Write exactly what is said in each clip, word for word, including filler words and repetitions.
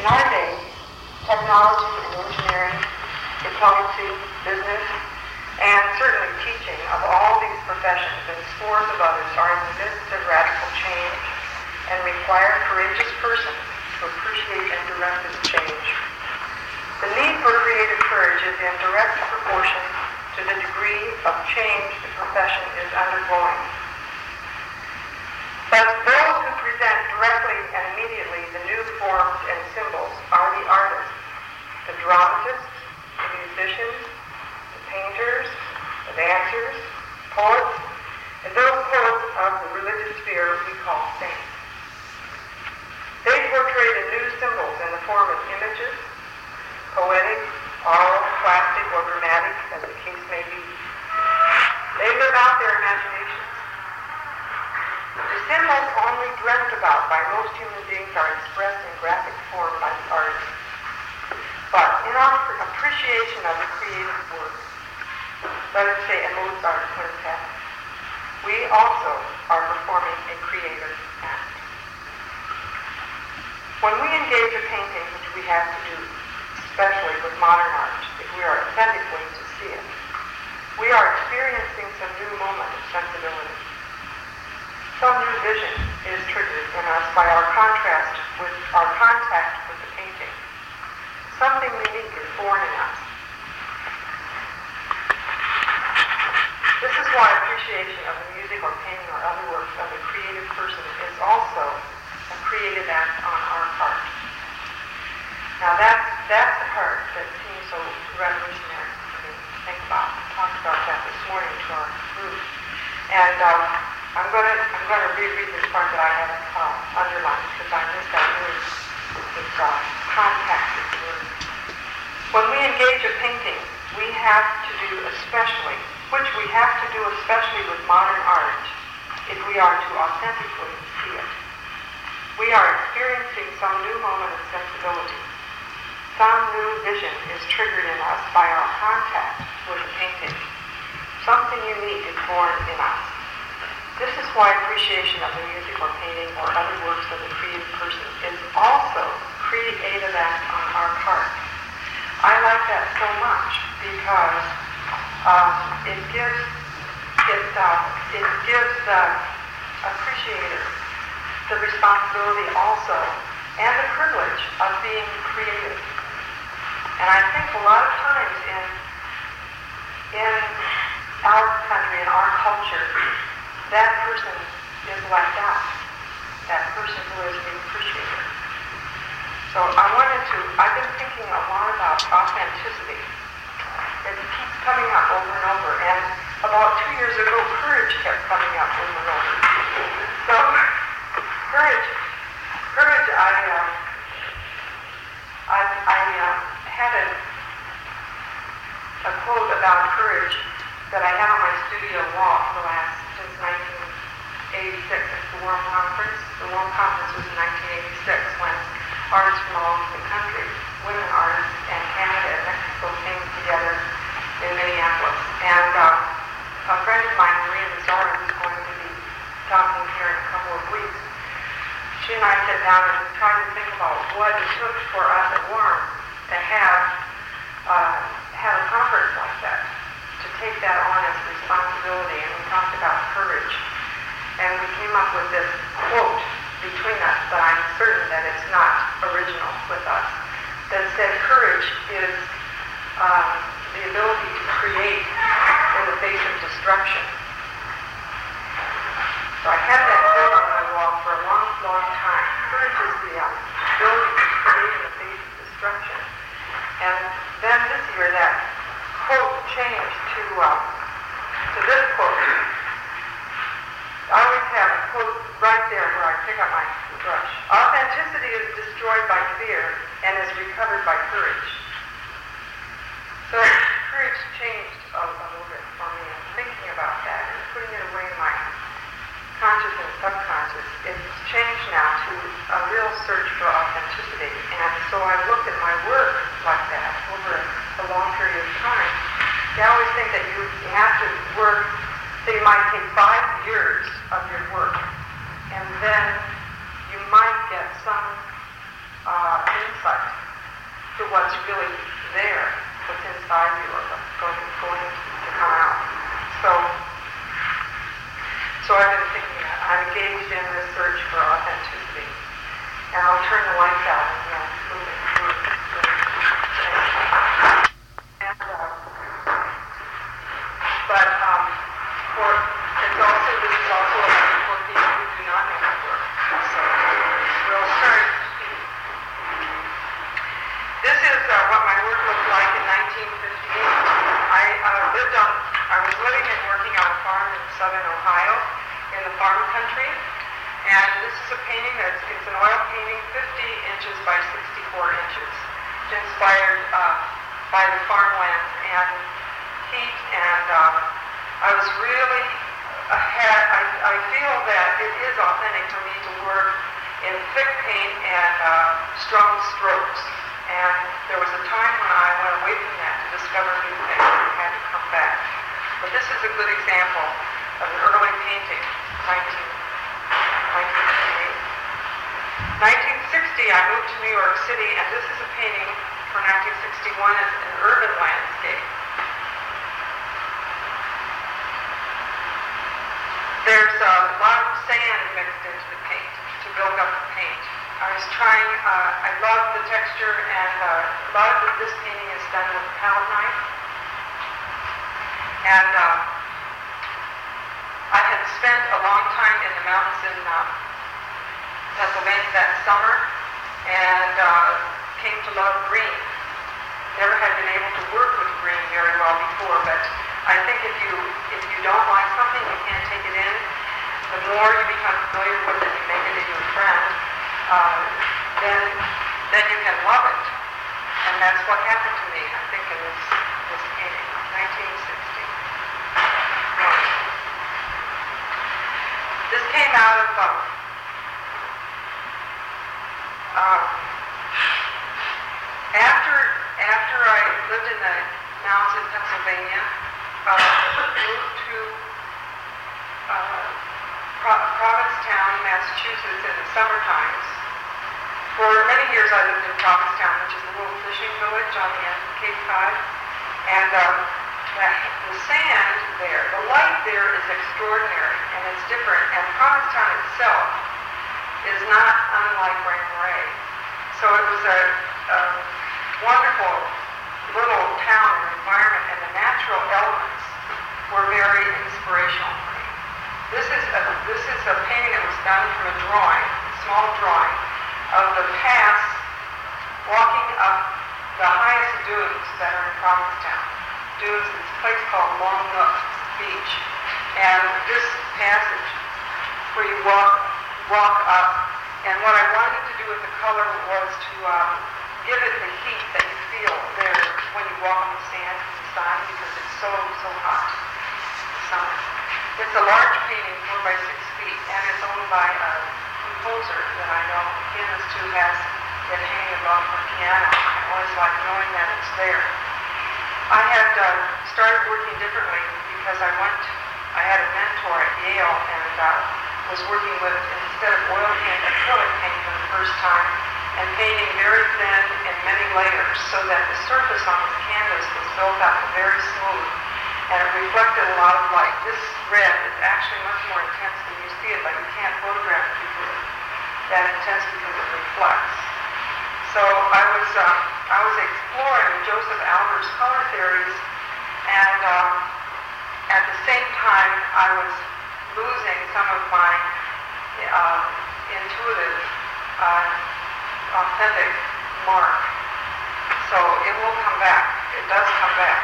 our day, technology and engineering, diplomacy, business, and certainly teaching of all these professions and scores of others are in the midst of radical change and require courageous persons to appreciate and direct this change. The need for creative courage is in direct proportion to the degree of change the profession is undergoing. But those who present directly and immediately the new forms and symbols are the artists, the dramatists, the musicians, the painters, the dancers, poets, and those poets of the religious sphere we call saints. They portray the new symbols in the form of images, poetic, oral, plastic, or dramatic, as the case may be. They live out their imaginations. The symbols only dreamt about by most human beings are expressed in graphic form by the artist. But in our appreciation of the creative work, let us say a Mozart quintet, we also are performing a creative act. When we engage a painting, which we have to do, especially with modern art, if we are authentically to see it, we are experiencing some new moment of sensibility. Some new vision is triggered in us by our contrast with our contact with the painting. Something unique is born in us. This is why appreciation of the music or painting or other works of a creative person is also a creative act on our part. Now that's, that's the part that seems so revolutionary to me to think about. I talked about that this morning to our group. And um, I'm going to I'm going to reread this part that I have uh, underlined because I missed that word. It's uh, contact is the word. When we engage a painting, we have to do especially, which we have to do especially with modern art, if we are to authentically see it. We are experiencing some new moment of sensibility. Some new vision is triggered in us by our contact with the painting. Something unique is born in us. This is why appreciation of the music or painting or other works of the creative person is also creative act on our part. I like that so much because um, it gives it uh, it gives the appreciator the responsibility also and the privilege of being creative. And I think a lot of times in in our country, in our culture, that person is left out. That person who is the appreciator. So I wanted to, I've been thinking a lot about authenticity. It keeps coming up over and over. And about two years ago, courage kept coming up over and over. So, courage, courage, I, uh, I, I uh, had a, a quote about courage that I have on my studio wall for the last, since nineteen eighty-six, it's the World Conference. The World Conference was in nineteen eighty-six when artists from all over the country, women artists, and Canada and Mexico came together in Minneapolis. And uh, a friend of mine, Maria Mazzara, who's going to be talking here in a couple of weeks, she and I sat down and tried to think about what it took for us at Warm to have, uh, have a conference like that, to take that on as a responsibility. And we talked about courage. And we came up with this quote between us, but I'm certain that it's not original with us, that said courage is um, the ability to create in the face of destruction. So I had that quote on my wall for a long, long time. Courage is the um, ability to create in the face of destruction. And then this year that quote changed to, uh, to this quote. I always have a quote right there where I pick up my brush. Authenticity is destroyed by fear and is recovered by courage. So courage changed a, a little bit for me. And thinking about that and putting it away in my conscious and subconscious, it's changed now to a real search for authenticity. And so I looked at my work like that over a long period of time. I always think that you have to work. So you might take five years of your work, and then you might get some uh, insight what's really there, what's inside you, or what's going, going to come out. So, so I've been thinking that I'm engaged in this search for authenticity. And I'll turn the lights out and uh, move it through. And, uh, but um, for it's also this is also a for people who do not know my work. So we'll start. This is uh, what my work looked like in nineteen fifty-eight. I uh, lived on. I was living and working on a farm in southern Ohio, in the farm country. And this is a painting that's, it's an oil painting, fifty inches by sixty-four inches. It's inspired uh, by the farmland and heat, and um, I was really ahead. I, I feel that it is authentic for me to work in thick paint and uh, strong strokes. And there was a time when I went away from that to discover new things and had to come back. But this is a good example of an early painting, nineteen fifty-eight. nineteen sixty, I moved to New York City, and this is a painting for nineteen sixty-one. It's an urban landscape. There's a lot of sand mixed into the paint to build up the paint. I was trying, uh, I love the texture, and uh, a lot of this painting is done with a palette knife. And uh, I had spent a long time in the mountains in uh, Pennsylvania that summer, and uh, came to love green. Never had been able to work with green very well before, but I think if you if you don't like something, you can't take it in. The more you become familiar with it, you make it into a friend, uh, then then you can love it. And that's what happened to me, I think, in this, this painting, nineteen sixty. This came out of um, um, after after I lived in the mountains in Pennsylvania, uh, moved to uh, Pro- Provincetown, Massachusetts in the summer times. For many years I lived in Provincetown, which is a little fishing village on the end of Cape Cod, and um, the, the sand there, the light there is extraordinary, and it's different, and Provincetown itself is not unlike Grand Marais. So it was a, a wonderful little town and environment, and the natural elements were very inspirational for me. This is a, this is a painting that was done from a drawing, a small drawing, of the paths walking up the highest dunes that are in Provincetown. Dunes, it's a place called Long Nook Beach. And this passage where you walk walk up, and what I wanted to do with the color was to um, give it the heat that you feel there when you walk on the sand in the sun, because it's so, so hot in the summer. It's a large painting, four by six feet, and it's owned by a composer that I know, a pianist who has it hanging above her piano. I always like knowing that it's there. I had uh, started working differently because I went, I had a mentor at Yale, and uh, was working with, instead of oil paint, acrylic paint for the first time, and painting very thin in many layers so that the surface on the canvas was built up very smooth, and it reflected a lot of light. This red is actually much more intense than you see it, but you can't photograph it because it's that intense because it reflects. So I was uh, I was exploring Joseph Albers' color theories, and um, at the same time I was losing some of my uh, intuitive, uh, authentic mark. So it will come back. It does come back.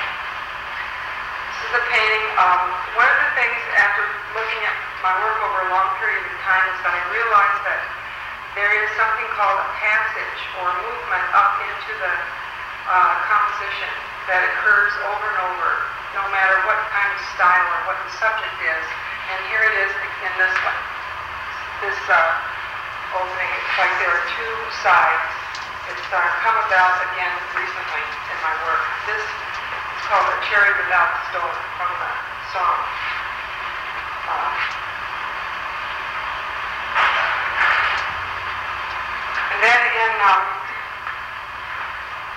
This is a painting. Um, one of the things after looking at my work over a long period of time is that I realized that there is something called a passage or movement up into the uh, composition that occurs over and over, no matter what kind of style or what the subject is. And here it is in this one. This uh, opening, it's like there are two sides. It's uh, come about again recently in my work. This is called A Cherry Without the Stone from the song. Uh, and then in um,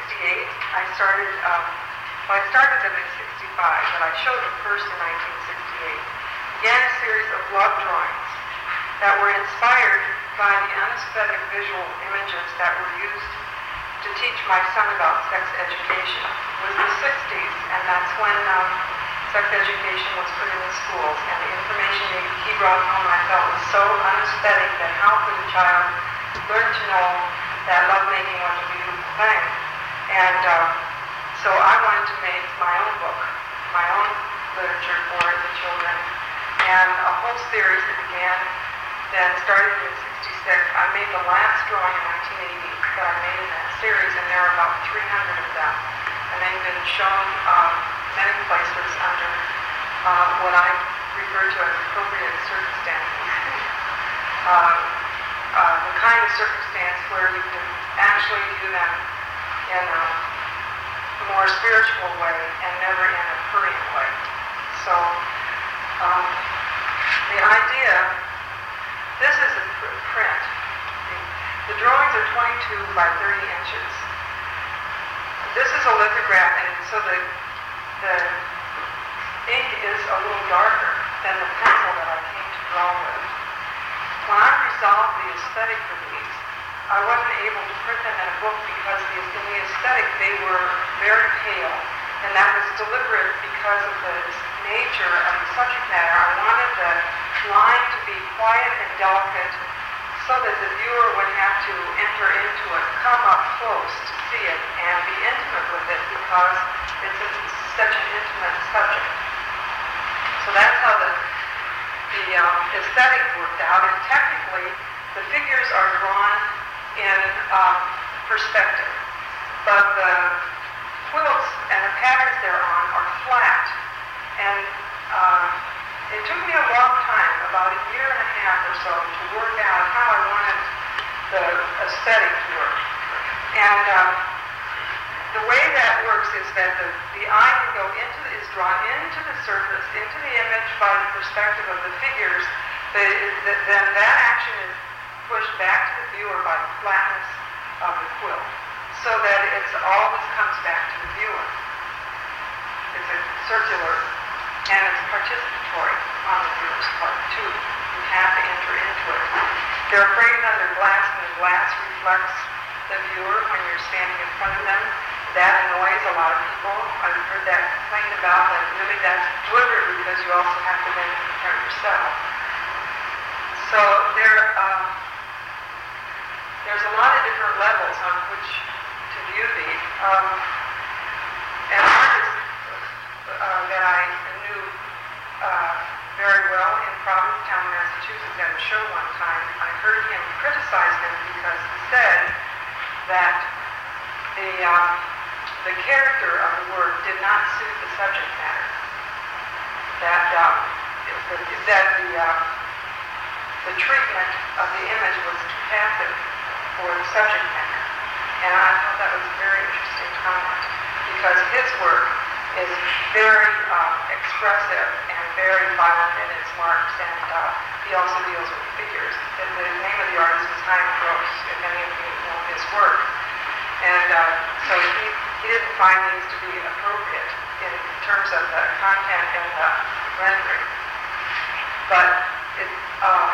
sixty-eight. I started, um, well, I started them in sixty-five, but I showed them first in nineteen sixty-eight. Began a series of love drawings that were inspired by the anesthetic visual images that were used to teach my son about sex education. It was the sixties, and that's when um, sex education was put in the schools, and the information he brought home I felt was so anesthetic that how could a child learn to know that lovemaking was a beautiful thing? And uh, so I wanted to make my own book, my own literature for the children, and a whole series that began then started in sixty-six. I made the last drawing in nineteen eighty that I made in that series, and there are about three hundred of them. And they've been shown um, many places under uh, what I refer to as appropriate circumstances. uh, uh, the kind of circumstance where you can actually do them in a more spiritual way and never in a hurrying way. So um, the idea, this is a pr- print. The, the drawings are twenty-two by thirty inches. This is a lithograph, and so the, the ink is a little darker than the pencil that I came to draw with. When I resolved the aesthetic for these, I wasn't able to print them in a book because the, in the aesthetic they were very pale, and that was deliberate because of the nature of the subject matter. I wanted the line to be quiet and delicate so that the viewer would have to enter into it, come up close to see it, and be intimate with it because it's a, such an intimate subject. So that's how the, the um, aesthetic worked out, and technically the figures are drawn in um, perspective, but the quilts and the patterns they're on are flat, and uh, it took me a long time, about a year and a half or so, to work out how I wanted the aesthetic to work. And um, the way that works is that the, the eye can go into, is drawn into the surface, into the image by the perspective of the figures, but it, the, then that action is pushed back to the viewer by the flatness of the quilt, so that it's always comes back to the viewer. It's a circular, and it's participatory on the viewer's part too. You have to enter into it. They're framed under glass, and the glass reflects the viewer when you're standing in front of them. That annoys a lot of people. I've heard that complained about, but really that's deliberate because you also have to then compare yourself. So there, um, there's a lot of different levels on which to view these. Um, an artist uh, that I knew uh, very well in Provincetown, Massachusetts, at a show one time, I heard him criticize them because he said that the um, the character of the work did not suit the subject matter. That um, the, that the uh, the treatment of the image was too passive for the subject matter, and I thought that was a very interesting comment because his work is very uh, expressive and very violent in its marks, and uh, he also deals with figures. And the name of the artist is Chaim Gross, if any of you know his work. And uh, so he, he didn't find these to be appropriate in terms of the content and the rendering. But it, uh,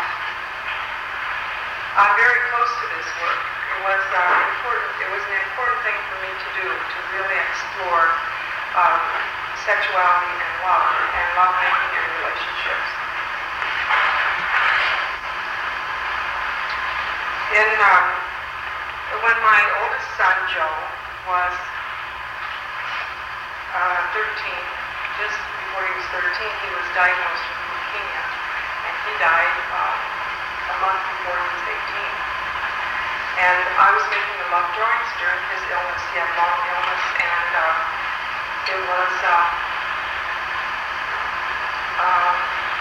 I'm very close to this work. It was uh, important. It was an important thing for me to do, to really explore um, sexuality and love, and lovemaking and relationships. In um, when my oldest son Joe was uh, thirteen, just before he was thirteen, he was diagnosed with leukemia, and he died uh, a month before he was eighteen. And I was making the love drawings during his illness. He had long illness, and uh, it was uh, uh,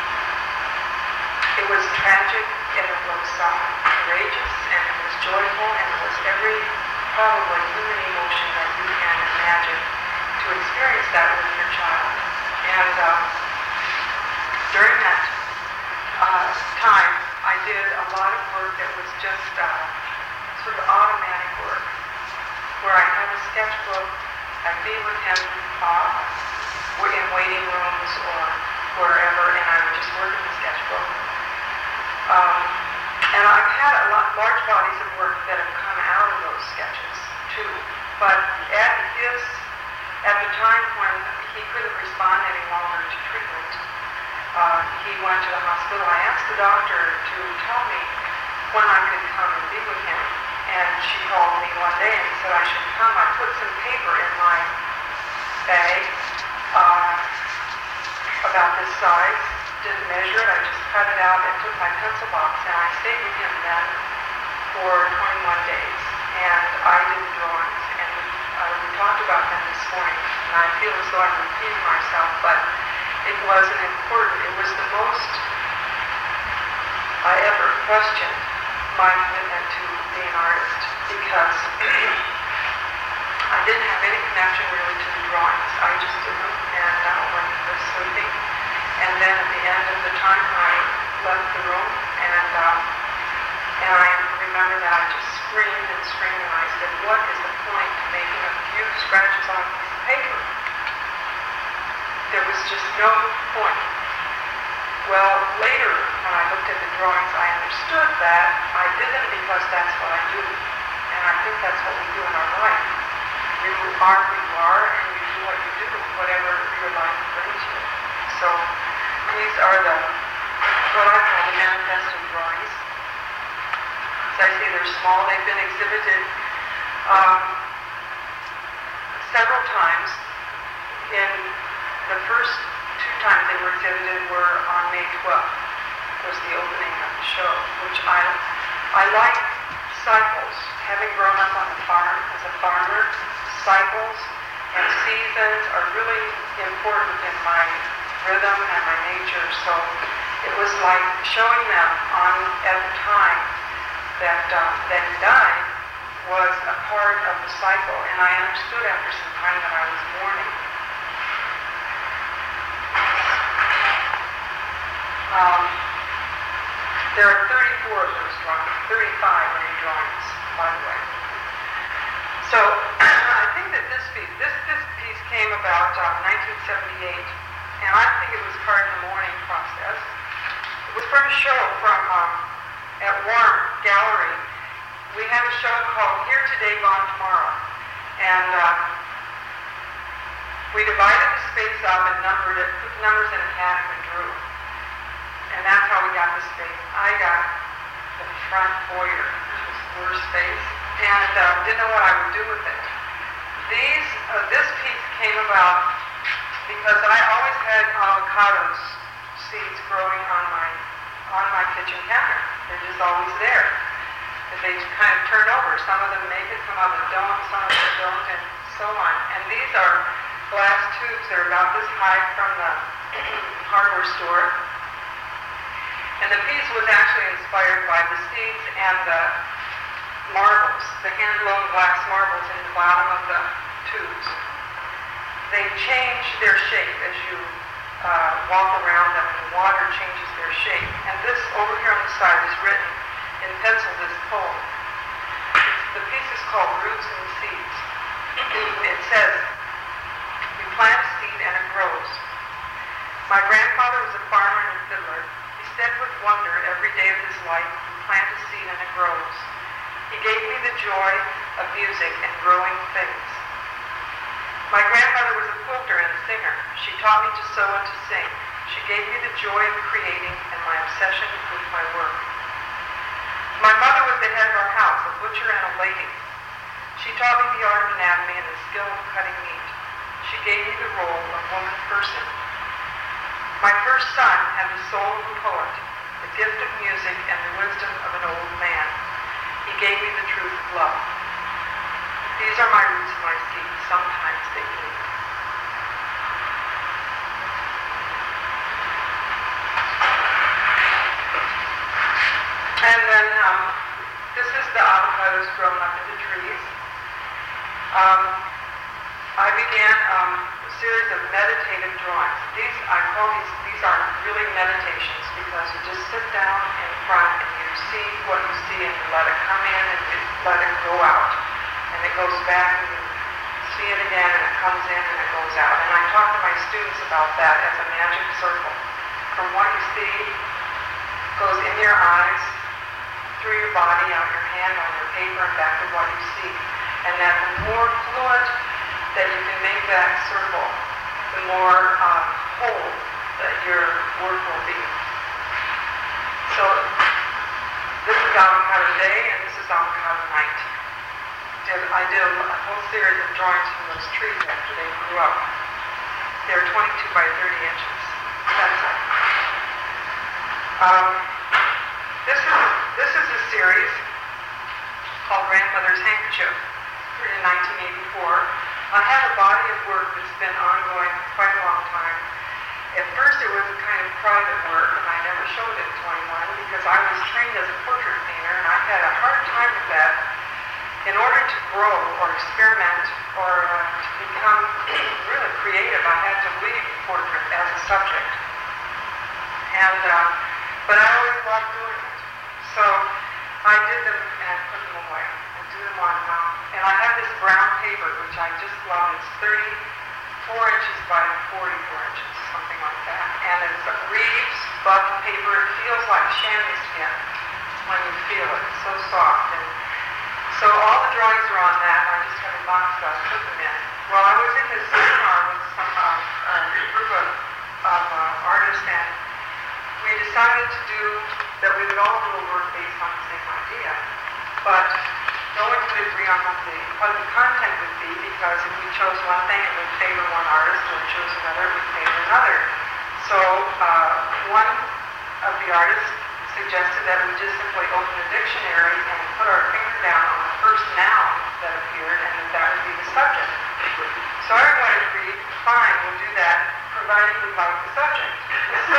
it was tragic, and it was uh, courageous, and it was joyful, and it was every probably human emotion that you can imagine to experience that with your child. And uh, during that uh, time, I did a lot of work that was just uh, sort of automatic work, where I had a sketchbook. I'd be with him uh, in waiting rooms or wherever, and I would just work in the sketchbook. Um, and I've had a lot, large bodies of work that have come out of those sketches, too. But at his, at the time when he couldn't respond any longer to treatment, uh, he went to the hospital. I asked the doctor to tell me when I could come and be with him. And she called me one day and said I should come. I put some paper in my bag uh, about this size, didn't measure it, I just cut it out and took my pencil box, and I stayed with him then for twenty-one days. And I did the drawings, and uh, we talked about them this morning, and I feel as though I'm repeating myself, but it was an important, it was the most I ever questioned my commitment to be an artist, because I didn't have any connection really to the drawings. I just did them, and uh, when he was sleeping. And then at the end of the time, I left the room, and um, and I remember that I just screamed and screamed, and I said, what is the point to making a few scratches on a piece of paper? There was just no point. Well, later, when I looked at the drawings, I understood that I did them because that's what I do. And I think that's what we do in our life. You are who you are, and you do what you do, whatever your life brings you. So these are the, what I call the manifesto drawings. As I say, they're small. They've been exhibited um, several times. In the first two times they were exhibited were on May twelfth, was the opening of the show, which I, I like cycles. Having grown up on the farm as a farmer, cycles and seasons are really important in my rhythm and my nature. So it was like showing them on at the time that um, that he died was a part of the cycle, and I understood after some time that I was mourning. Um, there are thirty-four of those drawings, thirty-five are in drawings, by the way. So I think that this piece, this, this piece came about uh, nineteen seventy-eight, and I think it was part of the mourning process. It was from a show from um, at Warm Gallery. We had a show called Here Today, Gone Tomorrow, and uh, we divided the space up and numbered it, put the numbers in a hat and drew. And that's how we got the space. I got the front foyer, which was the worst space, and uh, didn't know what I would do with it. These, uh, this piece came about because I always had avocados seeds growing on my on my kitchen counter. They're just always there. And they kind of turn over. Some of them make it, some of them don't, some of them don't, and so on. And these are glass tubes. They're about this high from the hardware store. And the piece was actually inspired by the seeds and the marbles, the hand-blown glass marbles in the bottom of the tubes. They change their shape as you uh, walk around them, and the water changes their shape. And this over here on the side is written in pencil, this poem. It's, the piece is called Roots and Seeds. It says, "We plant a seed and it grows. My grandfather was a farmer and a fiddler. He said with wonder every day of his life, you plant a seed and it grows. He gave me the joy of music and growing things. My grandmother was a quilter and a singer. She taught me to sew and to sing. She gave me the joy of creating and my obsession with my work. My mother was the head of our house, a butcher and a lady. She taught me the art of anatomy and the skill of cutting meat. She gave me the role of woman person. My first son had the soul of a poet, the gift of music, and the wisdom of an old man. He gave me the truth of love. These are my roots and my seeds. Sometimes they bleed." And then um, this is the avocados grown up in the trees. Um, I began um, a series of meditative drawings. These, I call these, these aren't really meditations because you just sit down in front and you see what you see and you let it come in and you let it go out. And it goes back and you see it again, and it comes in and it goes out. And I talk to my students about that as a magic circle. From what you see, goes in your eyes, through your body, out your hand, on your paper, and back to what you see. And that the more fluent that you can make that circle, the more uh, whole that your work will be. So this is avocado day, and this is avocado night. Did, I did a, a whole series of drawings from those trees after they grew up. They're twenty-two by thirty inches. That's it. Um, this is this is a series called Grandmother's Handkerchief, written in nineteen eighty-four. I have a body of work that's been ongoing for quite a long time. At first it was a kind of private work, and I never showed it to anyone because I was trained as a portrait painter, and I had a hard time with that. In order to grow or experiment or uh, to become really creative, I had to leave portrait as a subject. And uh, but I always loved doing it. So I did them and put them away. I do them on, um, and I have this brown paper, which I just love. It's thirty-four inches by forty-four inches, something like that. And it's a Reeves buff paper. It feels like chamois skin when you feel it. It's so soft. And so all the drawings are on that, and I just have a box that I put them in. Well, I was in this seminar with some uh, uh, group of, of uh, artists, and we decided to do that we would all do a work based on the same idea. But no one could agree on what the, what the content would be, because if we chose one thing, it would favor one artist, or chose another, it would favor another. So uh, one of the artists suggested that we just simply open a dictionary and put our finger down on the first noun that appeared, and that that would be the subject. So everyone agreed, fine, we'll do that, provided we like the subject. So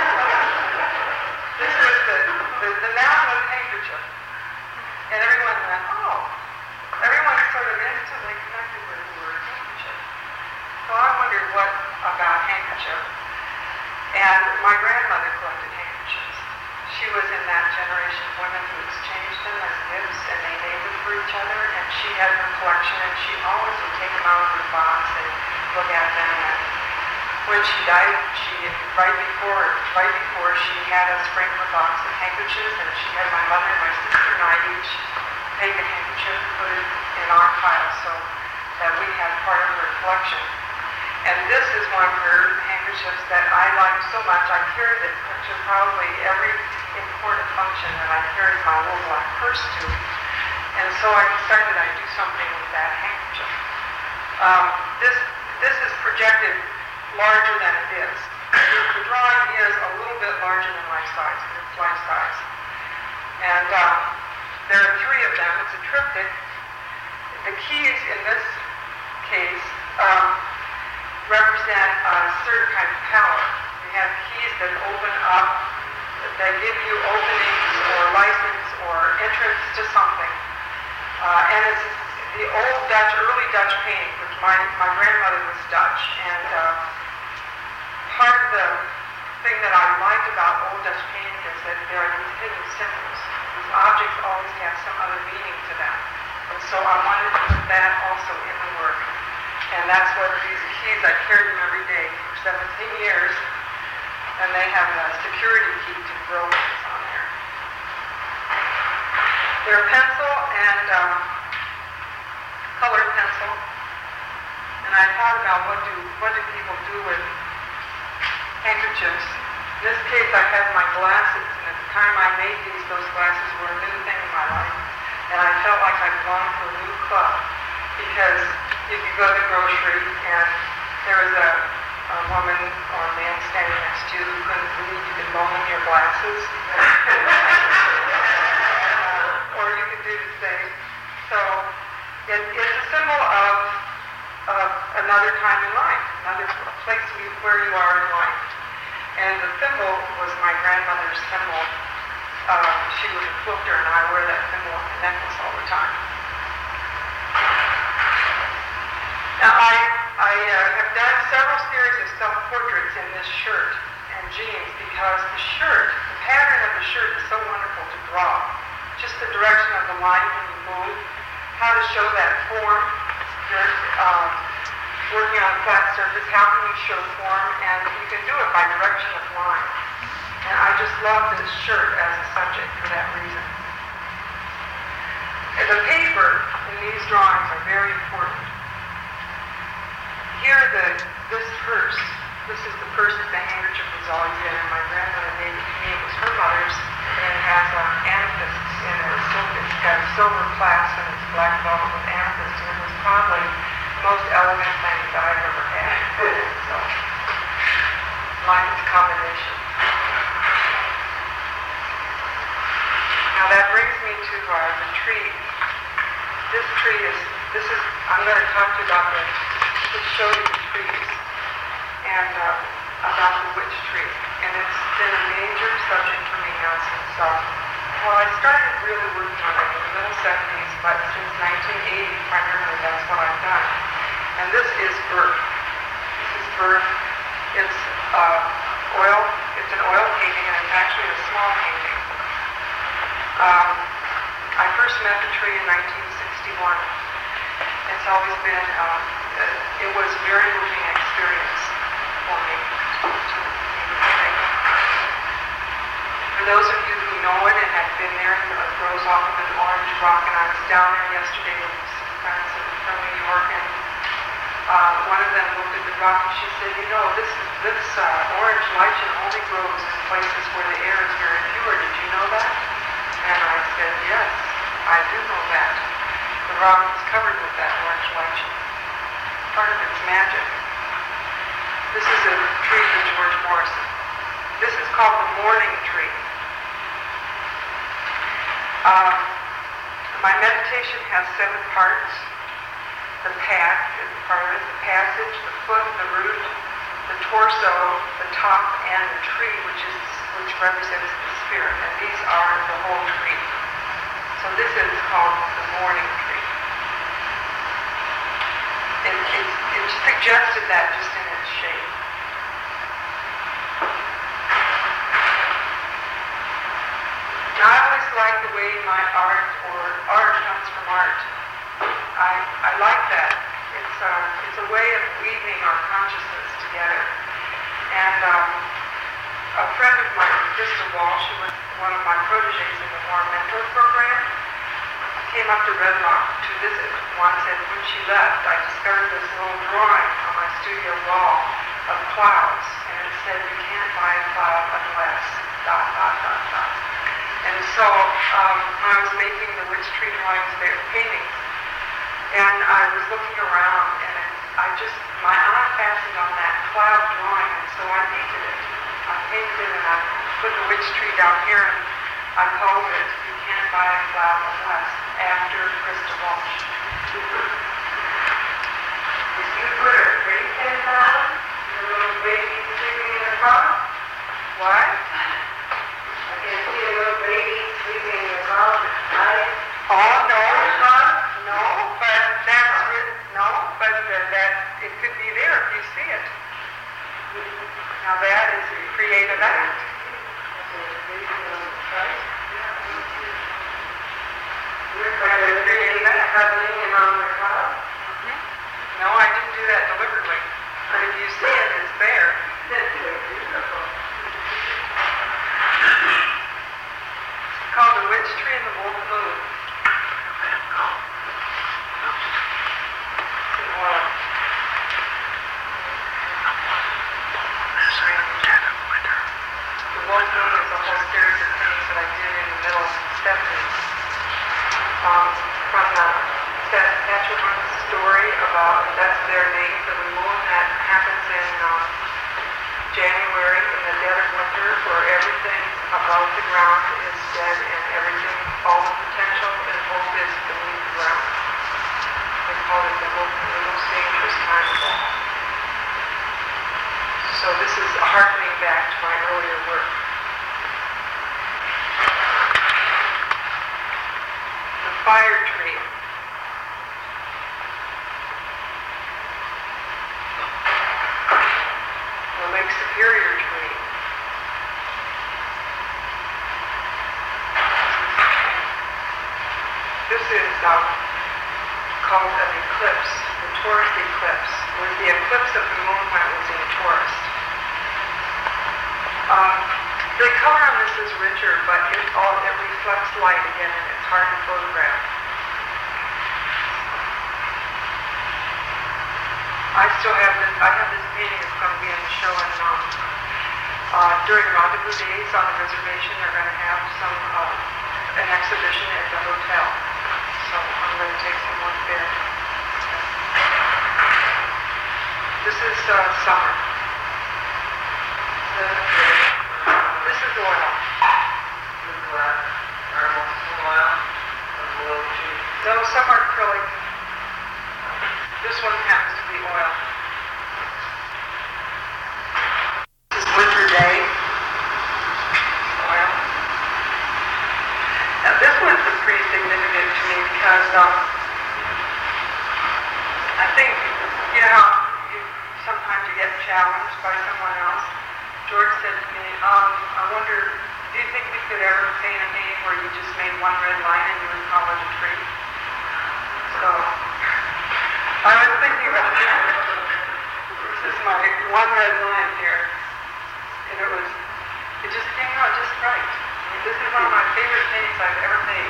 this was the, the, the noun was handkerchief. And everyone went, oh, everyone sort of instantly connected with the word handkerchief. So I wondered what about handkerchief. And my grandmother collected handkerchiefs. She was in that generation of women who exchanged them as gifts, and they named them for each other, and she had her collection, and she always would take them out of her box and look at them. And when she died, she right before right before she had us bring her box of handkerchiefs, and she had my mother and my sister and I each take a handkerchief and put it in our pile so that we had part of her collection. And this is one of her handkerchiefs that I liked so much. I carried it to probably every important function that I carried my little black purse to. And so I decided I'd do something with that handkerchief. Um, this this is projected larger than it is. The drawing is a little bit larger than life size. It's life size. And uh, there are three of them. It's a triptych. The keys in this case um, represent a certain kind of power. We have keys that open up, that give you openings or license or entrance to something. Uh, and it's the old Dutch, early Dutch painting, which my, my grandmother was Dutch. And uh, part of the thing that I liked about old Dutch painting is that there are these hidden symbols. These objects always have some other meaning to them. And so I wanted to put that also in the work. And that's what these keys, I carried them every day for seventeen years. And they have a security key to drill things on there. They're pencil and um, colored pencil. And I thought about what do what do people do with handkerchiefs. In this case, I had my glasses, and at the time I made these, those glasses were a new thing in my life. And I felt like I belonged to a new club, because if you go to the grocery and there was a, a woman or a man standing next to you who couldn't believe you could loan them your glasses, uh, or you could do the same. So it, it's a symbol of, of another time in life, another place where you are in life. And the symbol was my grandmother's symbol. Uh, she was a quilter, and I wear that symbol on the necklace all the time. Now, I, I uh, have done several series of self-portraits in this shirt and jeans, because the shirt, the pattern of the shirt is so wonderful to draw. Just the direction of the line when you move, how to show that form. you're um, working on a flat surface, how can you show form? And you can do it by direction of line. And I just love this shirt as a subject for that reason. And the paper in these drawings are very important. Here, the this purse, this is the purse that the handkerchief was always in, and my grandmother gave it to me. It was her mother's, and it has um, amethysts in it. It's got a silver clasp, and it's black velvet with amethyst, and it was probably the most elegant thing that I've ever had. So, like its combination. Now that brings me to uh, the tree. This tree is, this is, I'm going to talk to you about the, to show you the trees, and uh, about the witch tree. And it's been a major subject for me now since, uh, well, I started really working on it in the middle seventies, but since nineteen eighty, primarily, that's what I've done. And this is birth. This is birth. It's uh, oil, it's an oil painting, and it's actually a small painting. Um, I first met the tree in nineteen sixty-one. It's always been, um, it was a very moving experience for me. For those of you who know it and have been there, it grows off of an orange rock, and I was down there yesterday with some friends from New York, and uh, one of them looked at the rock and she said, you know, this this uh, orange lichen only grows in places where the air is very pure. Did you know that? And I said, yes, I do know that. The rock is covered with that orange lichen. Part of its magic. This is a tree from George Morrison. This is called the mourning tree. Um, my meditation has seven parts. The path is part of it, the passage, the foot, the root, the torso, the top, and the tree, which is which represents the spirit. And these are the whole tree. So this is called the mourning tree. It, it, it suggested that just in its shape. Now, I always like the way my art, or art comes from art. I, I like that. It's, uh, it's a way of weaving our consciousness together. And um, a friend of mine, Crystal Walsh, who was one of my proteges in the War Mentor program, came up to Red Rock to visit once, and when she left, I discovered this little drawing on my studio wall of clouds, and it said, you can't buy a cloud unless, dot, dot, dot, dot. And so um, when I was making the witch tree drawings, they were paintings, and I was looking around, and it, I just, my eye fastened on that cloud drawing, and so I painted it. I painted it, and I put the witch tree down here, and I called it, You Can't Buy a Cloud Unless, after Crystal Walsh. If you put a drink in down, the little baby sleeping in the car, what? I can see a little baby sleeping in the car with night. Oh, no, no, but that's, no, but uh, that, it could be there if you see it. Now that is a creative act. No, I didn't do that deliberately. But if you see it, it's there. It's called the Witch Tree and the Wolf Moon. The Wolf Moon is a whole series of things that I did in the middle seventies. Um, from the Tetramon story about, that's their name for the moon that happens in um, January in the dead of winter, where everything above the ground is dead and everything, all the potential and hope is beneath the ground. They call it the most, the most dangerous time of all. So this is harkening back to my earlier work. The fire tree. The Lake Superior tree. This is um, called an eclipse. The Taurus eclipse. It was the eclipse of the moon when it was in Taurus. Um, the color on this is richer, but it, all, it reflects light again, and it's hard to photograph. I still have this, I have this painting that's going to be in the show, and um, uh, during Rendezvous Days on the reservation, they're going to have some, uh, an exhibition at the hotel. So I'm going to take some look there. This is uh, summer. The, this is oil. This is glass. Oil. No, some are acrylic. This one happens to be oil. This is winter day. Oil. Now this one's pretty significant to me because um, I think, you know how you, sometimes you get challenged by someone else. George said to me, um, I wonder, do you think you could ever paint a painting where you just made one red line and you would call it a tree? So I was thinking about that. This is my one red line here. And it was, it just came out just right. I mean, this is one of my favorite paintings I've ever made.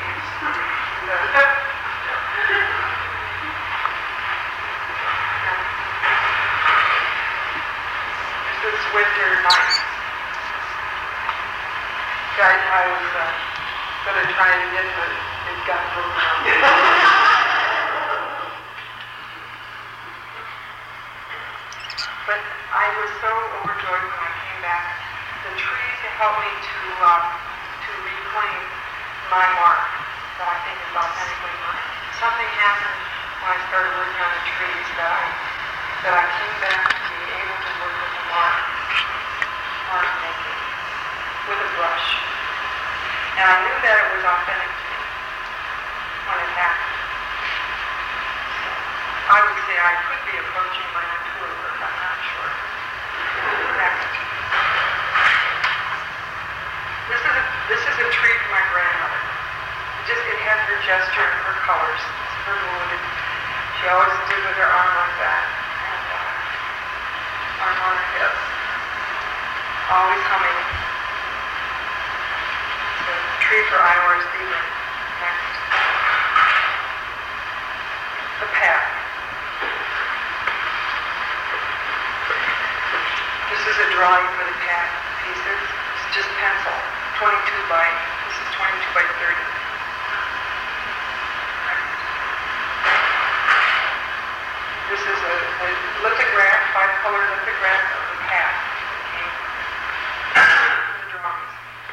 This is winter night. Guy I was uh, going to try and get, but it got broken up. But I was so overjoyed when I came back. The trees helped me to uh, to reclaim my mark that I think is authentically mine. Something happened when I started working on the trees that I that I came back to be able to work with the mark, mark making, with a brush. And I knew that it was authentic to me when it happened. So I would say I could be approaching my mature work. I'm not sure. Next. This is a this is a tree from my grandmother. It just it had her gesture and her colors, her mood. She always stood with her arm like that, and uh, arm on her hip, always humming. It's a tree for Iowa Stephen. Next. The path. This is a drawing for the path pieces. It's just pencil. twenty-two by, this is twenty-two by thirty. This is a, a lithograph, five-color lithograph of the path. The drawings.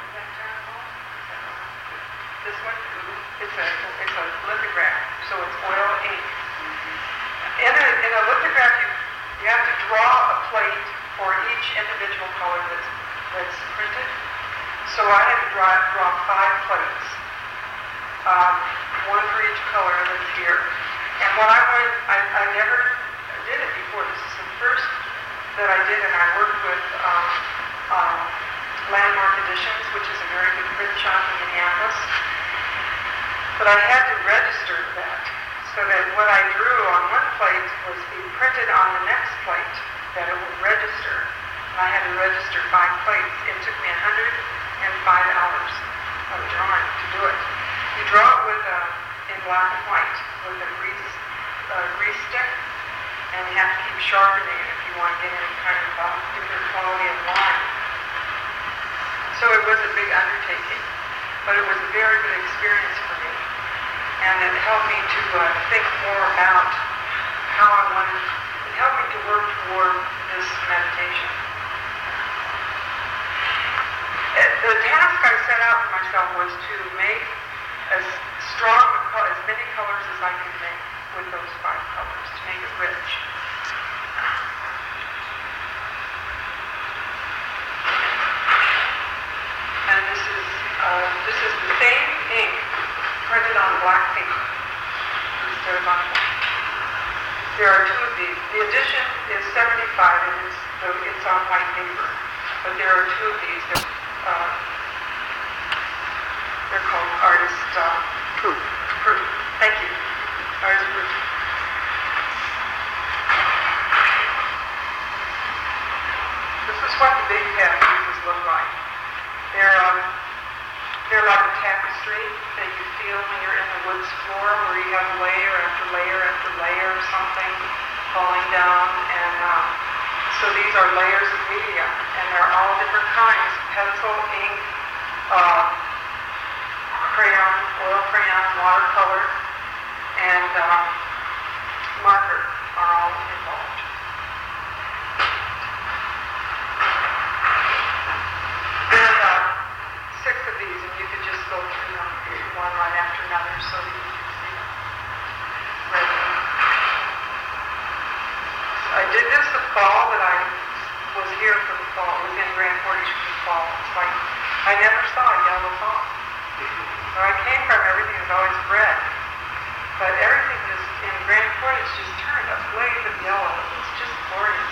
This one, it's a, it's a lithograph, so it's oil ink. In a, in a lithograph, you, you have to draw a plate for each individual color that's, that's printed. So I had to draw, draw five plates, um, one for each color that's here. And what I wanted, I, I never did it before. This is the first that I did, and I worked with um, um, Landmark Editions, which is a very good print shop in Minneapolis. But I had to register that, so that what I drew on one plate was be printed on the next plate, that it would register. And I had to register five plates. It took me one hundred five hours of drawing to do it. You draw it with uh, in black and white with a grease, uh, grease stick, and you have to keep sharpening it if you want to get any kind of uh, different quality of line. So it was a big undertaking, but it was a very good experience for me, and it helped me to uh, think more about how I wanted. It helped me to work toward this meditation. The task I set out for myself was to make as strong, as many colors as I could make with those five colors, to make it rich. And this is uh, this is the same ink printed on black paper instead of on white. There are two of these. The edition is seventy-five, and it's, it's on white paper. But there are two of these that Uh, they're called artist uh, proof. Proof. Thank you. Artist proof. what the big path pieces look like. They're, um, they're like a tapestry that you feel when you're in the woods floor, where you have layer after layer after layer of something falling down. And um, so these are layers of media, and they're all different kinds: pencil, ink, uh, crayon, oil crayon, watercolor, and um, marker are all involved. There are about six of these, and you can just go through them one right after another so that you can see them. I did this the fall that I was here for the fall, within Grand Portage for the fall. It's like I never saw a yellow fall. Where I came from, everything was always red. But everything is in Grand Portage just turned a blaze of yellow. It's just glorious.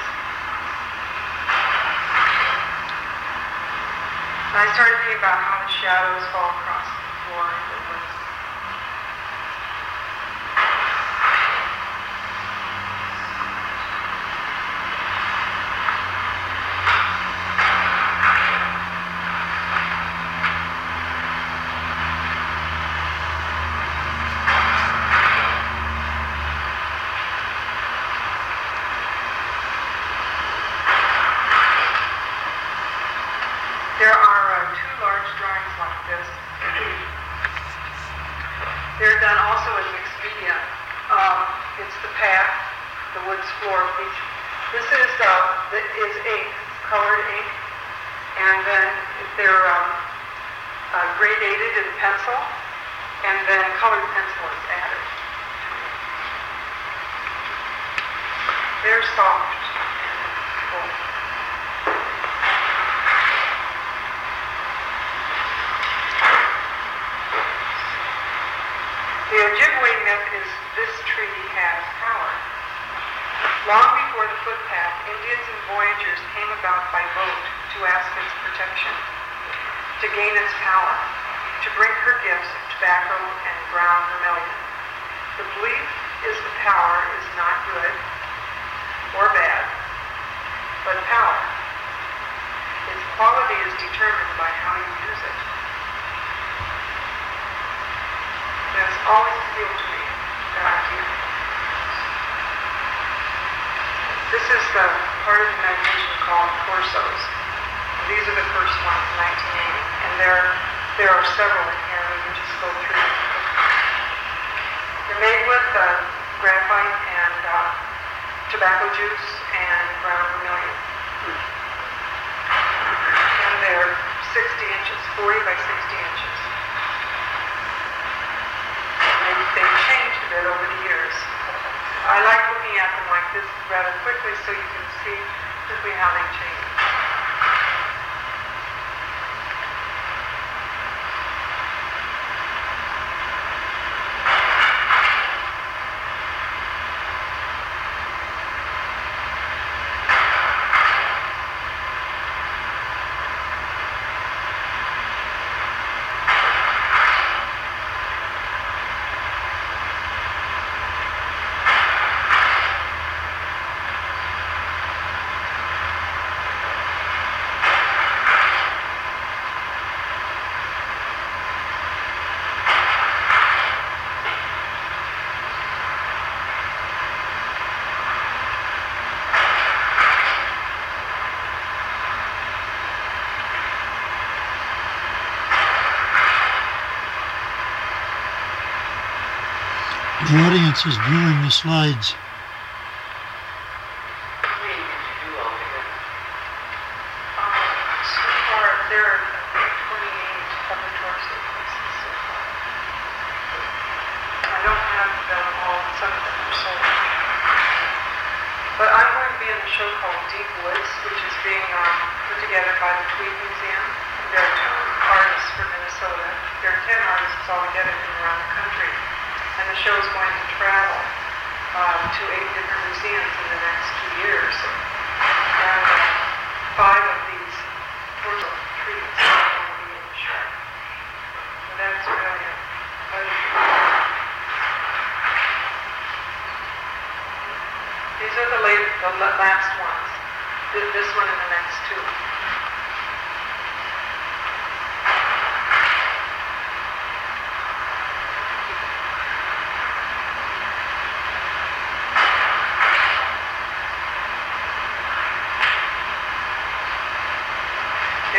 And I started thinking about how the shadows fall across the floor in the woods. There are uh, two large drawings like this. They're done also in mixed media. Um, it's the path, the woods floor each. This is uh, the, is ink, colored ink, and then they're um, uh, gradated in pencil, and then colored pencil is added. They're soft and full. The Ojibwe myth is this tree has power. Long before the footpath, Indians and voyagers came about by boat to ask its protection, to gain its power, to bring her gifts of tobacco and brown vermilion. The belief is the power is not good or bad, but power. Its quality is determined by how you use it. That's always appealed to me, that idea. This is the part of the meditation called torsos. These are the first ones, nineteen eighty, and there, there are several in here. We can just go through them. They're made with uh, graphite and uh, tobacco juice and brown vermilion. And they're sixty inches, forty by sixty inches. They've changed a bit over the years. I like looking at them like this rather quickly so you can see quickly how they change. The audience is viewing the slides. How many did you do altogether? Um, so far, there are twenty-eight other torso pieces so far. I don't have them all, some of them are sold. But I'm going to be in a show called Deep Woods, which is being um, put together by the Tweed Museum. There are two artists from Minnesota. There are ten artists altogether from around the country. And the show is going to travel um, to eight different museums in the next two years. And uh, five of these torso trees are going to be in the show. So that's really a pleasure. These are the, late, the last ones. This one and the next two.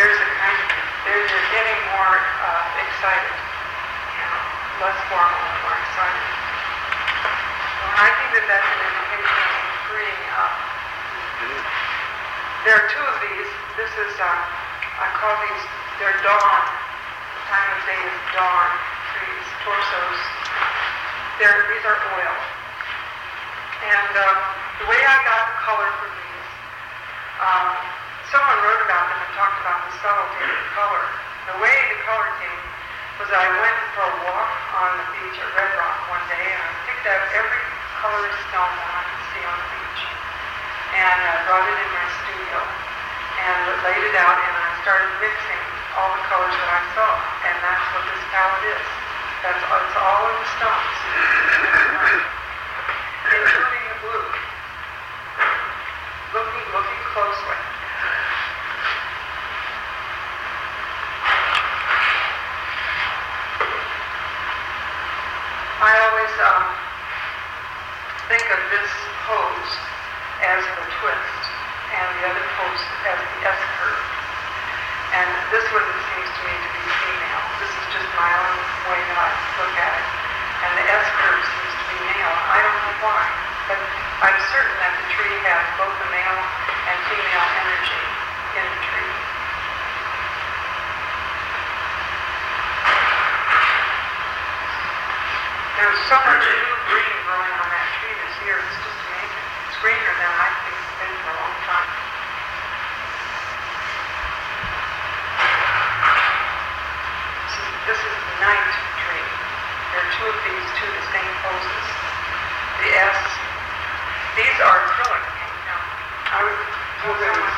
there's a kind of, they're, they're getting more uh, excited, you know, less formal and more excited. And I think that that's an indication of freeing up. There are two of these. This is, uh, I call these, they're dawn. The time of day is dawn trees, torsos. They're, these are oil. And uh, the way I got the color from these, um, someone wrote about them and talked about the subtlety of the color. The way the color came was I went for a walk on the beach at Red Rock one day, and I picked out every color stone that I could see on the beach, and I brought it in my studio, and laid it out, and I started mixing all the colors that I saw, and that's what this palette is. That's it's all in the stones, including the blue. Looking, looking closely. I always um, think of this pose as the twist, and the other pose as the S curve. And this one seems to me to be female. This is just my own way that I look at it. And the S curve seems to be male. I don't know why, but I'm certain that the tree has both the male and female energy in the tree. There's so much new green growing on that tree this year. It's just amazing. It's greener than I think it's been for a long time. This is, this is the night tree. There are two of these, two distinct poses. The S. These are acrylic paint. Now, I would do someone.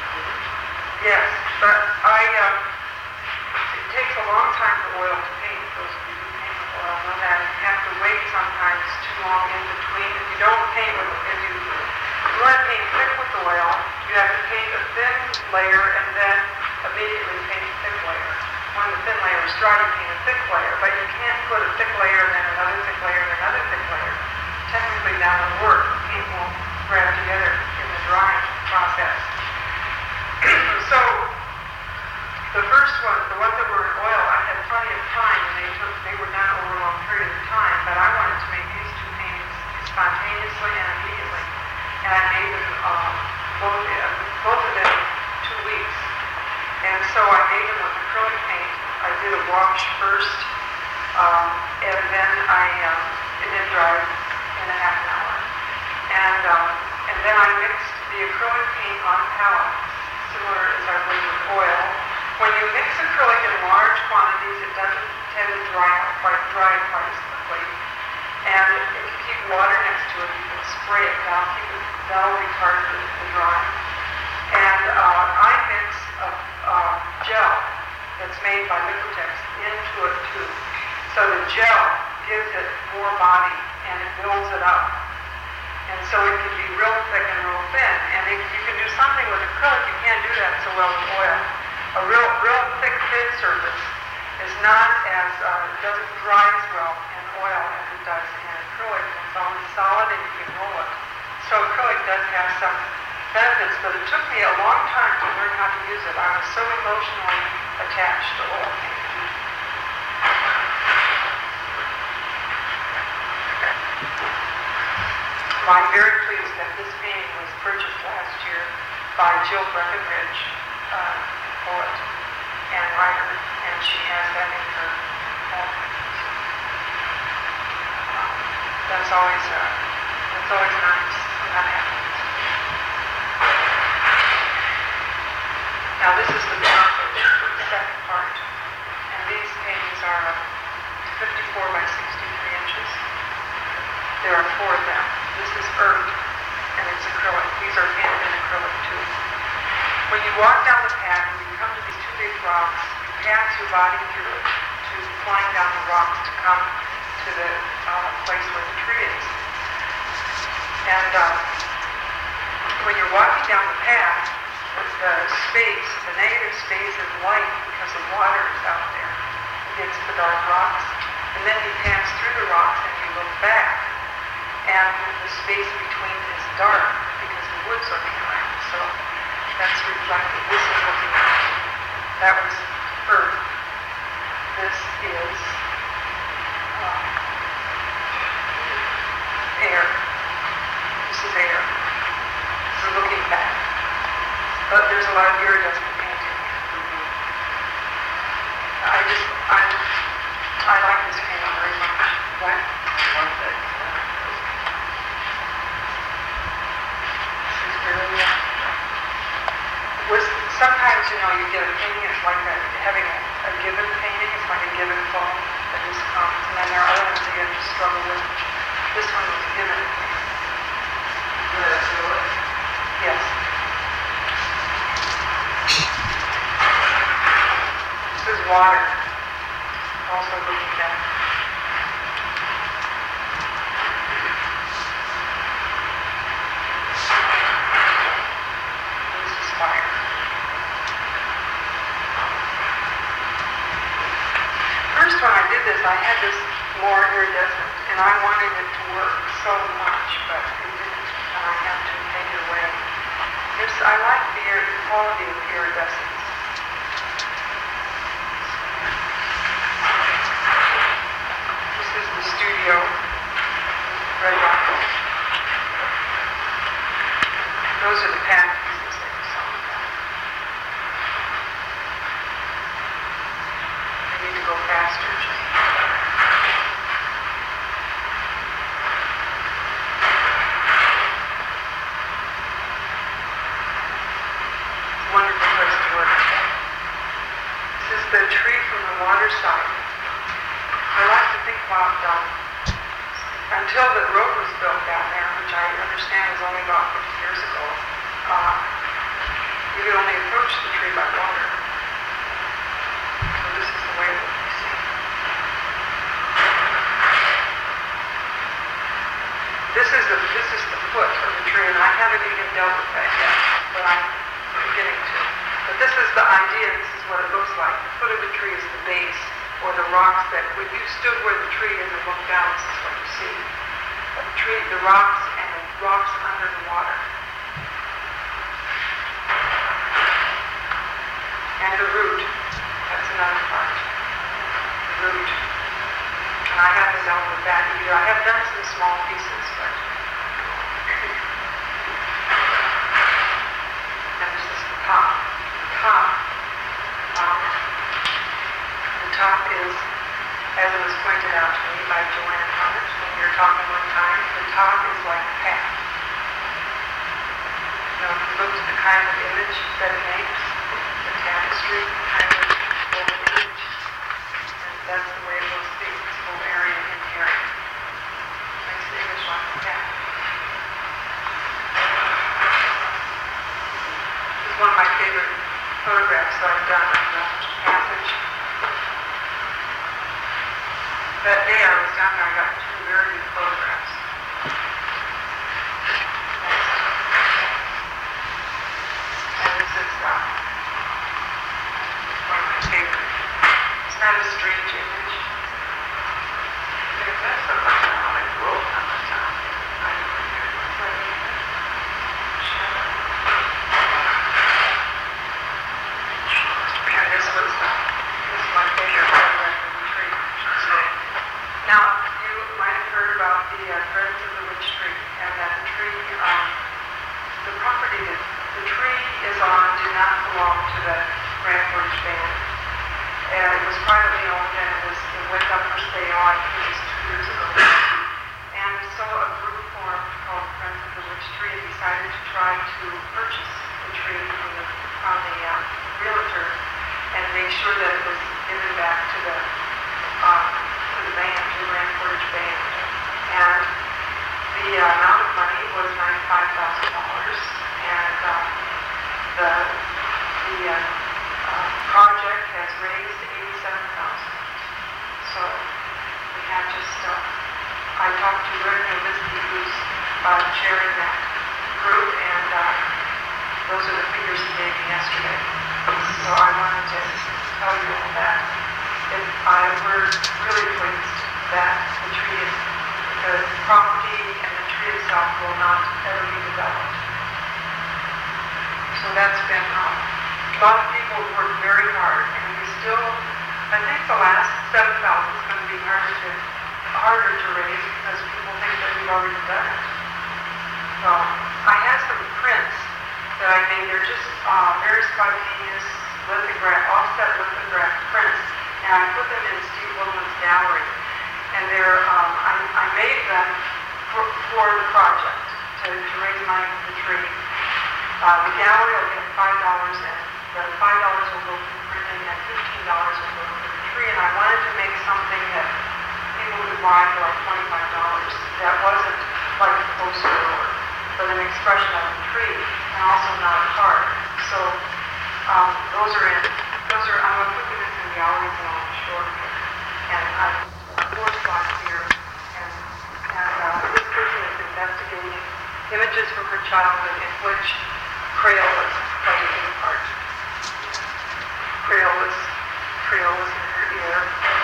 Yes, but I. Um, it takes a long time for oil to paint. Those of you who paint with oil know that. You have to wait sometimes too long in between. If you don't paint with, if you, if you want to paint thick with oil, you have to paint a thin layer and then immediately paint a thick layer. When the thin layer is dry, you paint a thick layer, but you can't put a thick layer and then another thick layer and another thick layer. Technically, that would work. Paint won't grab together in the drying process. So, the first one, the ones that were in oil, I had plenty of time, and they took, they were done over a long period of time, but I wanted to make these two paintings spontaneously and immediately. And I made them, um, both, uh, both of them in two weeks. And so I made them with acrylic paint. I did a wash first, um, and then I, um, it then dried in a half an hour. And, um, and then I mixed the acrylic paint on palette, similar as I would with oil. When you mix acrylic in large quantities, it doesn't tend to dry out quite dry quite as quickly. And if you keep water next to it, you can spray it down, keep it, that'll retard the, the drying. And uh, I mix a uh, gel that's made by Liquitex into it too. So the gel gives it more body and it builds it up. And so it can be real thick and real thin. And if you can do something with acrylic, you can't do that so well with oil. A real, real thick, thin surface is not as, uh, doesn't dry as well in oil as it does in acrylic. It's always solid and you can roll it. So acrylic does have some benefits, but it took me a long time to learn how to use it. I was so emotionally attached to oil paint. I'm very pleased that this painting was purchased last year by Jill Breckenridge, uh, poet and writer, and she has that in her home. Um, that's always uh, that's always nice when that happens. Now this is the passage, the second part, and these paintings are fifty-four by sixty-three inches. There are four of them. This is earth, and it's acrylic. These are painted in acrylic too. When you walk down the path and you come to these two big rocks, you pass your body through it to flying down the rocks to come to the uh, place where the tree is. And uh, when you're walking down the path, the space, the negative space is light because the water is out there against the dark rocks. And then you pass through the rocks and you look back. And the space between is dark because the woods are behind. So that's reflected. This is looking out. That was earth. This is uh, air. This is air. So looking back. But there's a lot of iridescent painting. I just, I, I like this painting very much. What? One thing. This is very, uh, was, sometimes, you know, you get a painting, it's like a, having a, a given painting, it's like a given poem that just comes, and then there are other ones that you have to struggle with. This one was a given painting. Yeah, that's what it was. Yes. This is water, also looking down. This is fire. First when I did this, I had this more iridescent, and I wanted it to work so much, but it didn't, and I had to take it away. There's, I like the, ir- the quality of iridescence. This is the studio, Red Rock. Those are the pack pieces that you saw. I need to go faster. Wonderful place to work. This is the tree from the water side. I like to think about um, until the road was built down there, which I understand is only about fifty years ago, uh, you could only approach the tree by water. So this is the way it would be seen. This is the this is the foot of the tree, and I haven't even dealt with that yet, but I'm beginning to. But this is the idea. This is what it looks like. The foot of the tree is the base, or the rocks that, when you stood where the tree is and looked down, this is what you see. The tree, the rocks, and the rocks under the water. And the root. That's another part. The root. And I haven't dealt with that either. I have done some small pieces, but... and this is the top. The top. Um, the top is, as it was pointed out to me by Joanne Hunt when we were talking one time, the top is like a path. You know, if you look at the kind of image that it makes, the tapestry kind of golden image, and that's the way it will see this whole area in here. Makes the image like a path. This is one of my favorite photographs that I've done of the passage. That day I was down there, I got two very good photographs. Next. And this is uh, one of my favorite. Isn't that a strange image? If that's the like how it broke on the top, I don't remember. And this was uh, this is my favorite photograph of the tree. So, now, you might have heard about the uh, Friends of the Witch Tree, and that the tree, um, the property that the tree is on did not belong to the Grand Portage Band. And it was privately owned, and it was it went up for sale, I think it was two years ago. And so a group formed called Friends of the Witch Tree and decided to try to purchase the tree from the from the uh, realtor and make sure that it was given back to the uh, to the band, to the Grand Portage Band. And the uh, amount of money was ninety-five thousand dollars, and uh, the the uh, uh, project has raised eighty-seven thousand dollars. So we have just, uh, I talked to Rick Novisky, who's uh, chairing that group, and uh, those are the figures he gave me yesterday. So I wanted to tell you all that. It, I, we're really pleased that the tree is, the property and the tree itself will not ever be developed. So that's been uh, a a lot of people have worked very hard, and we still, I think the last seven thousand is going to be harder to, harder to raise because people think that we've already done it. So I have some prints that I made. They're just uh, very spontaneous lithograph, offset lithograph prints, and I put them in Steve Woodland's gallery. And they're, um, I, I made them for, for the project to, to raise money for the tree. Uh, the gallery will get five dollars, and the five dollars will go for the printing, and fifteen dollars will go for the tree. And I wanted to make something that people could buy for like twenty-five dollars. That wasn't like a poster or but an expression of the tree, and also not a card. So um, those are in. Those are. I'm going to put them in the galleries along the shore here, and I four spots here. And, and uh, this person is investigating images from her childhood in which Crayolas played a big part. Crayolas, Crayolas in her ear.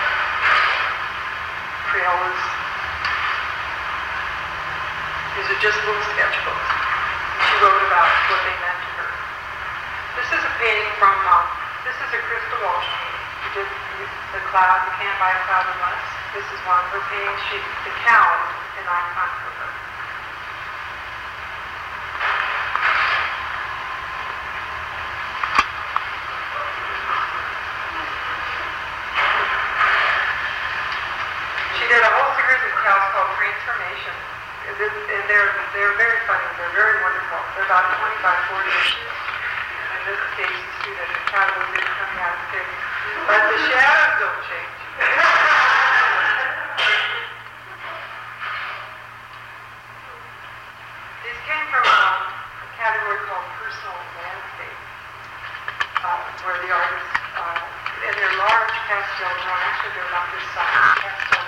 Crayolas. These are just little sketchbooks. She wrote about what they meant to her. This is a painting from, um, this is a Crystal Walsh painting. She did the cloud, you can't buy a cloud unless. This is one of her paintings. She, the cow is an icon for her. She did a whole series of cows called Transformation. And they're, they're very funny. They're very wonderful. They're about twenty-five, forty inches. In this case, you see that the cow was coming out of the face. But the shadows don't change. These came from um, a category called personal landscape, uh, where the artists, uh, and they're large pastel drawings. Actually, they're about this size, pastel.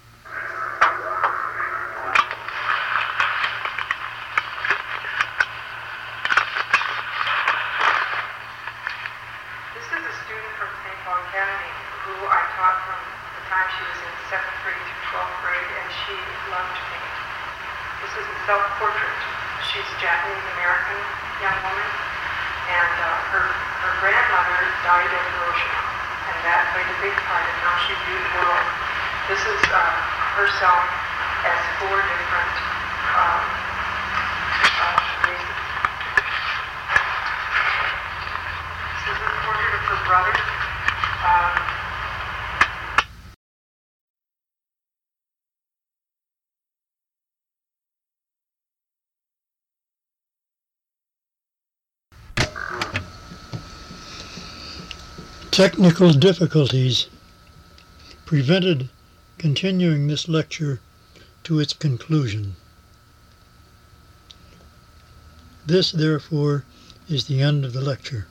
This is a student from Saint Paul Academy who I taught from the time she was in seventh grade to twelfth grade, and she loved to paint. This is a self-portrait. She's a Japanese American young woman, and uh, her her grandmother died of Hiroshima, and that played a big part in how she viewed the world. This is uh, herself as four different um, uh, races. This is a portrait of her brother. Um, Technical difficulties prevented continuing this lecture to its conclusion. This, therefore, is the end of the lecture.